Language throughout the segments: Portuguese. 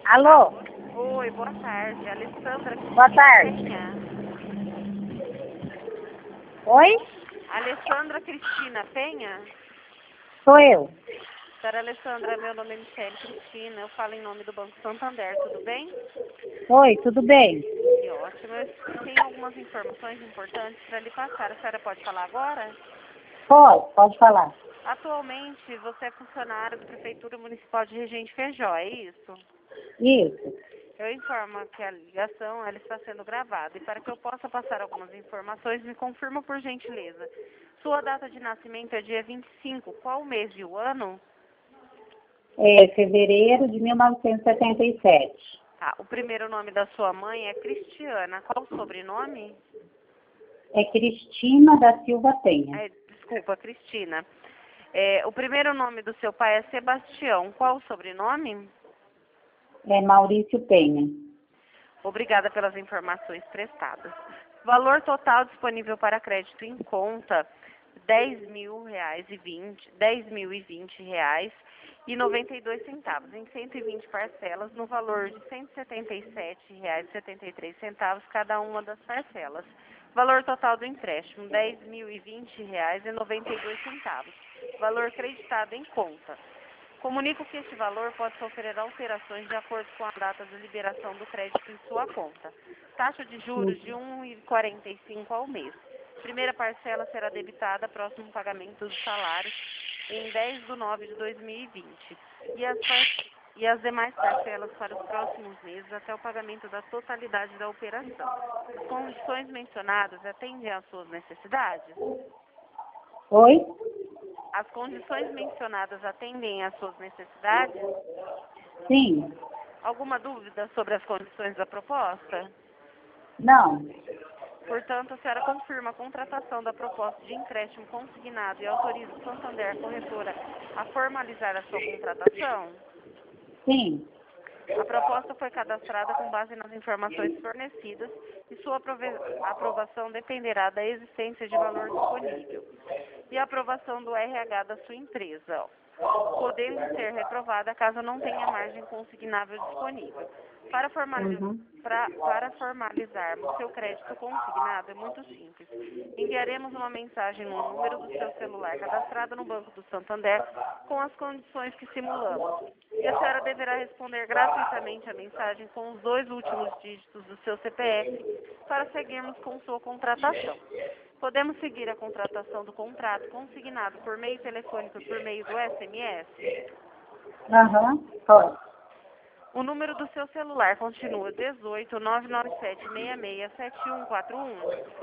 Alô? Oi, boa tarde. Alessandra Boa Cristina tarde. Penha. Oi? Alessandra Cristina Penha? Sou eu. Senhora Alessandra, meu nome é Michele Cristina. Eu falo em nome do Banco Santander, tudo bem? Oi, tudo bem? Que ótimo. Eu tenho algumas informações importantes para lhe passar. A senhora pode falar agora? Pode falar. Atualmente, você é funcionário da Prefeitura Municipal de Regente Feijó, é isso? Isso. Eu informo que a ligação ela está sendo gravada e para que eu possa passar algumas informações, me confirma por gentileza. Sua data de nascimento é dia 25. Qual o mês e o ano? É fevereiro de 1977. Tá. O primeiro nome da sua mãe é Cristiana. Qual o sobrenome? É Cristina da Silva Penha. Desculpa, Cristina. O primeiro nome do seu pai é Sebastião. Qual o sobrenome? É Maurício Penha. Obrigada pelas informações prestadas. Valor total disponível para crédito em conta, R$ 10.020,92 em 120 parcelas no valor de R$ 177,73 cada uma das parcelas. Valor total do empréstimo, R$ 10.020,92. Valor creditado em conta. Comunico que este valor pode sofrer alterações de acordo com a data de liberação do crédito em sua conta. Taxa de juros de 1,45 ao mês. Primeira parcela será debitada próximo pagamento do salário em 10/9/2020. E as demais parcelas para os próximos meses até o pagamento da totalidade da operação. As condições mencionadas atendem às suas necessidades? Oi? As condições mencionadas atendem às suas necessidades? Sim. Alguma dúvida sobre as condições da proposta? Não. Portanto, a senhora confirma a contratação da proposta de empréstimo consignado e autoriza o Santander Corretora a formalizar a sua contratação? Sim. A proposta foi cadastrada com base nas informações fornecidas e sua aprovação dependerá da existência de valor disponível e a aprovação do RH da sua empresa, podendo ser reprovada caso não tenha margem consignável disponível. Para formalizarmos seu crédito consignado é muito simples. Enviaremos uma mensagem no número do seu celular cadastrado no Banco do Santander com as condições que simulamos. E a senhora deverá responder gratuitamente a mensagem com os 2 últimos dígitos do seu CPF para seguirmos com sua contratação. Podemos seguir a contratação do contrato consignado por meio telefônico e por meio do SMS? Aham. Pode. O número do seu celular continua 18 997 66 7141.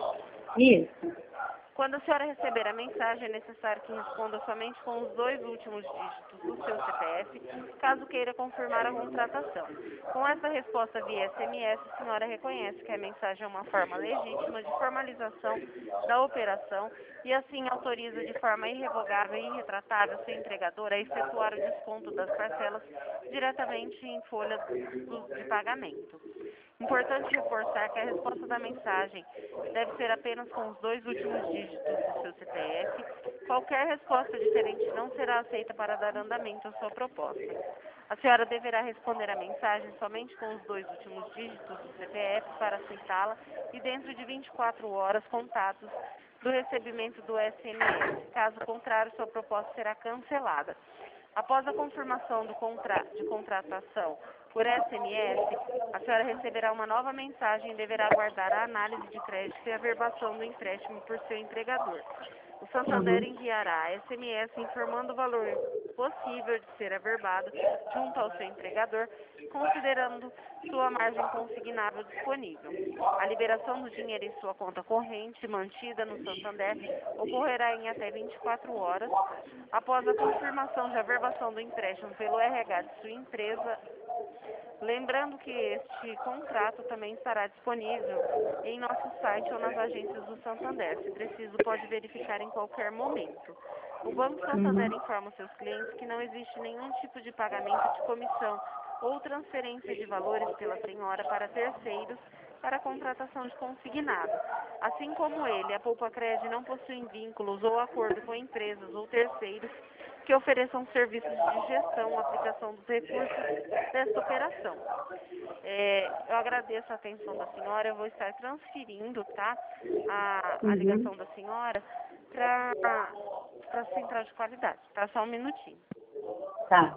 Isso. Quando a senhora receber a mensagem, é necessário que responda somente com os 2 últimos dígitos do seu CPF, caso queira confirmar a contratação. Com essa resposta via SMS, a senhora reconhece que a mensagem é uma forma legítima de formalização da operação e assim autoriza de forma irrevogável e irretratável seu empregador a efetuar o desconto das parcelas diretamente em folha de pagamento. Importante reforçar que a resposta da mensagem deve ser apenas com os 2 últimos dígitos do seu CPF. Qualquer resposta diferente não será aceita para dar andamento à sua proposta. A senhora deverá responder a mensagem somente com os 2 últimos dígitos do CPF para aceitá-la e dentro de 24 horas contados do recebimento do SMS. Caso contrário, sua proposta será cancelada. Após a confirmação de contratação por SMS, a senhora receberá uma nova mensagem e deverá aguardar a análise de crédito e a averbação do empréstimo por seu empregador. O Santander enviará SMS informando o valor possível de ser averbado junto ao seu empregador, considerando sua margem consignável disponível. A liberação do dinheiro em sua conta corrente, mantida no Santander, ocorrerá em até 24 horas após a confirmação de averbação do empréstimo pelo RH de sua empresa. Lembrando que este contrato também estará disponível em nosso site ou nas agências do Santander. Se preciso, pode verificar em qualquer momento. O Banco Santander informa seus clientes que não existe nenhum tipo de pagamento de comissão ou transferência de valores pela senhora para terceiros para a contratação de consignado. Assim como ele, a Poupa Cred não possui vínculos ou acordo com empresas ou terceiros que ofereçam serviços de gestão, aplicação dos recursos desta operação. Eu agradeço a atenção da senhora, eu vou estar transferindo, tá, a ligação da senhora para a central de qualidade, tá? Só um minutinho. Tá.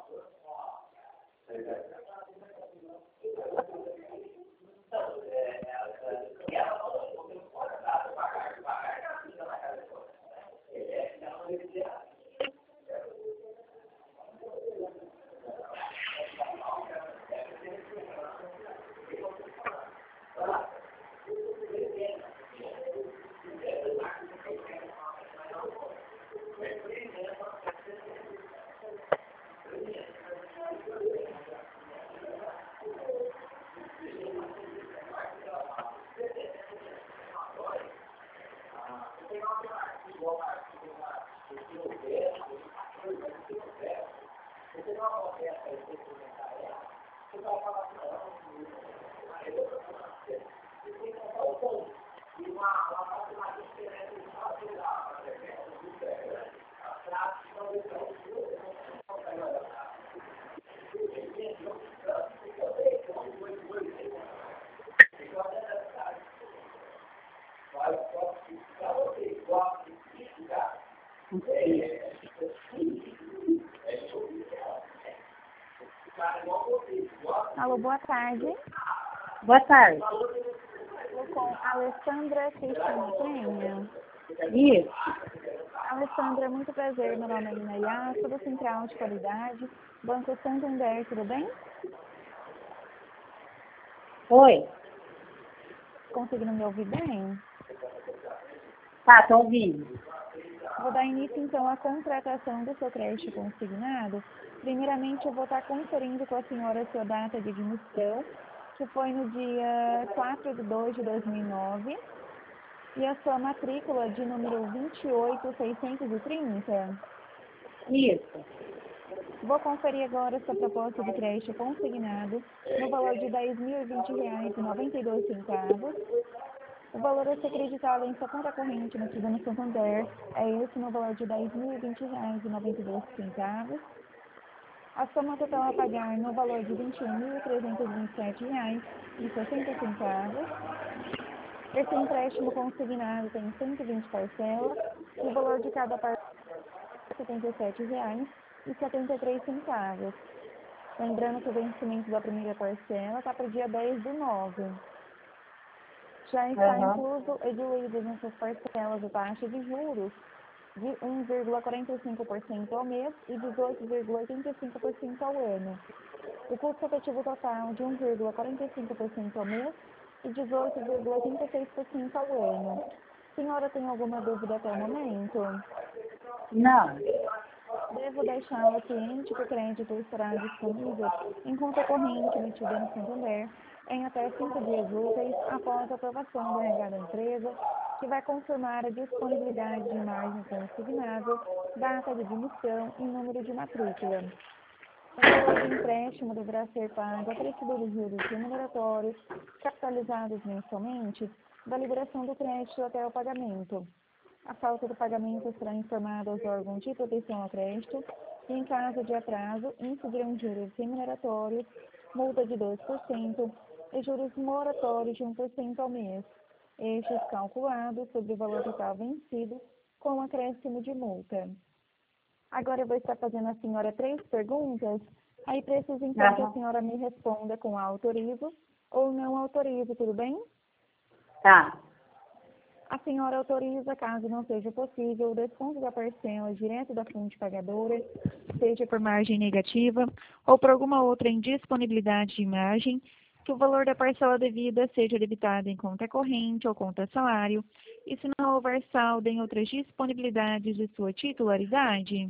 Alô, boa tarde. Boa tarde. Estou com a Alessandra Cristina Penha. Isso. Alessandra, muito prazer. Meu nome é Inayá, sou da Central de Qualidade, Banco Santander, tudo bem? Oi. Conseguindo me ouvir bem? Tá, tô ouvindo. Vou dar início, então, à contratação do seu crédito consignado. Primeiramente, eu vou estar conferindo com a senhora a sua data de admissão, que foi no dia 4/2/2009, e a sua matrícula de número 28630. Isso. Vou conferir agora essa proposta de crédito consignado no valor de R$ 10.020,92. O valor a ser acreditado em sua conta corrente no Banco Santander é esse, no valor de R$ 10.020,92. A soma total a pagar no valor de R$ 21.327,60. Esse empréstimo consignado tem 120 parcelas e o valor de cada parcela é R$ 77,73. Lembrando que o vencimento da primeira parcela está para o dia 10/9. Já está incluso e diluído nessas parcelas a taxa de juros de 1,45% ao mês e 18,85% ao ano. O custo efetivo total de 1,45% ao mês e 18,86% ao ano. Senhora, tem alguma dúvida até o momento? Não. Devo deixá-la ciente que o crédito estará disponível em conta corrente emitida no Santander em até 5 dias úteis após a aprovação do RH da empresa, que vai confirmar a disponibilidade de margem consignável, data de admissão e número de matrícula. O valor do empréstimo deverá ser pago acrescido dos juros remuneratórios, capitalizados mensalmente, da liberação do crédito até o pagamento. A falta do pagamento será informada aos órgãos de proteção ao crédito e, em caso de atraso, incidirão juros remuneratórios, multa de 2% e juros moratórios de 1% ao mês, estes calculados sobre o valor total vencido com acréscimo de multa. Agora eu vou estar fazendo à senhora 3 perguntas, aí preciso então que a senhora me responda com autorizo ou não autorizo, tudo bem? Tá. A senhora autoriza, caso não seja possível, o desconto da parcela direto da fonte pagadora, seja por margem negativa ou por alguma outra indisponibilidade de margem, que o valor da parcela devida seja debitado em conta corrente ou conta salário, e se não houver saldo em outras disponibilidades de sua titularidade.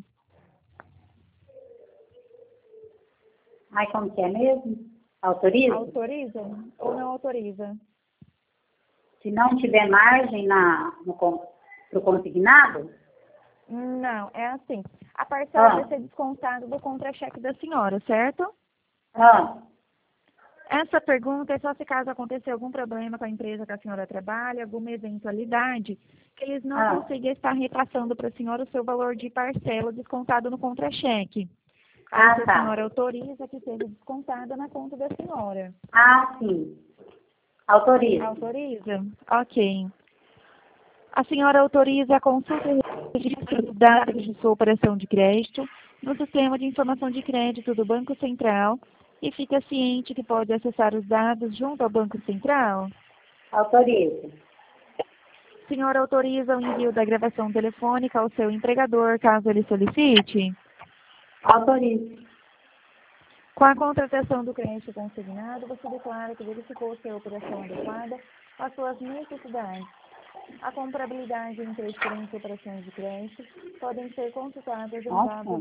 Aí como que é mesmo? Autoriza? Autoriza ou não autoriza? Se não tiver margem pro consignado? Não, é assim. A parcela vai ser descontada do contra-cheque da senhora, certo? Essa pergunta é só se caso acontecer algum problema com a empresa que a senhora trabalha, alguma eventualidade, que eles não consigam estar repassando para a senhora o seu valor de parcela descontado no contra-cheque. Aí a senhora autoriza que seja descontada na conta da senhora. Sim. Autoriza. Autoriza? Ok. A senhora autoriza a consulta e registro dos dados de sua operação de crédito no Sistema de Informação de Crédito do Banco Central e fica ciente que pode acessar os dados junto ao Banco Central? Autoriza. A senhora autoriza o envio da gravação telefônica ao seu empregador, caso ele solicite? Autoriza. Com a contratação do crédito consignado, você declara que verificou se a operação adequada às suas necessidades. A comprabilidade entre as diferentes operações de crédito podem ser consultadas em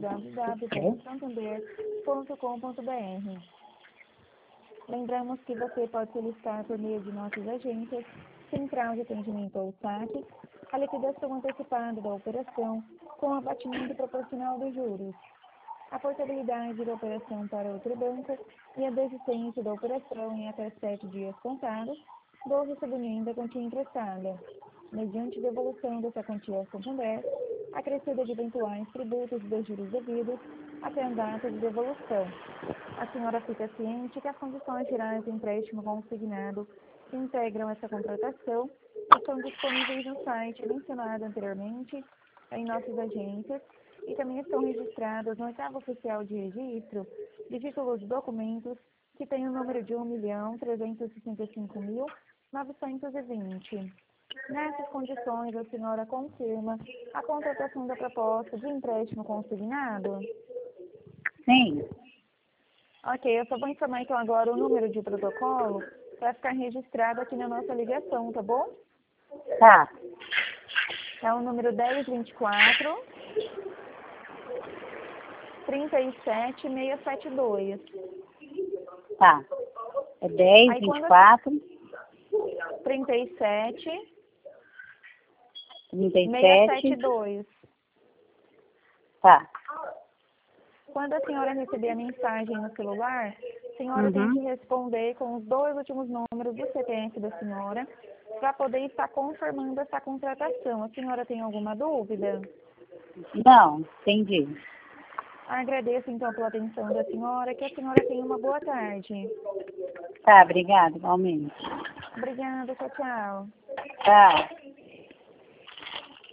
www.santander.com.br. Lembramos que você pode solicitar por meio de nossas agências, Central de Atendimento ou SAC, a liquidação antecipada da operação com abatimento proporcional dos juros, a portabilidade da operação para outro banco e a desistência da operação em até 7 dias contados do recebimento da quantia emprestada, mediante devolução dessa quantia ao Santander, acrescida de eventuais tributos e dos juros devidos até a data de devolução. A senhora fica ciente que as condições gerais do empréstimo consignado que integram essa contratação estão disponíveis no site mencionado anteriormente em nossas agências e também estão registradas no oitavo oficial de registro de títulos de documentos que tem o número de 1.365.920. Nessas condições, a senhora confirma a contratação da proposta de empréstimo consignado? Sim. Ok, eu só vou informar então agora o número de protocolo para ficar registrado aqui na nossa ligação, tá bom? Tá. É o número 1024 37672. Tá. É 10, 24, 37 37. 672. Tá. Quando a senhora receber a mensagem no celular, a senhora tem que responder com os 2 últimos números do CPF da senhora para poder estar confirmando essa contratação. A senhora tem alguma dúvida? Não, entendi. Agradeço então pela atenção da senhora, que a senhora tenha uma boa tarde. Tá, obrigada, igualmente. Obrigada, tchau, tchau. Tá.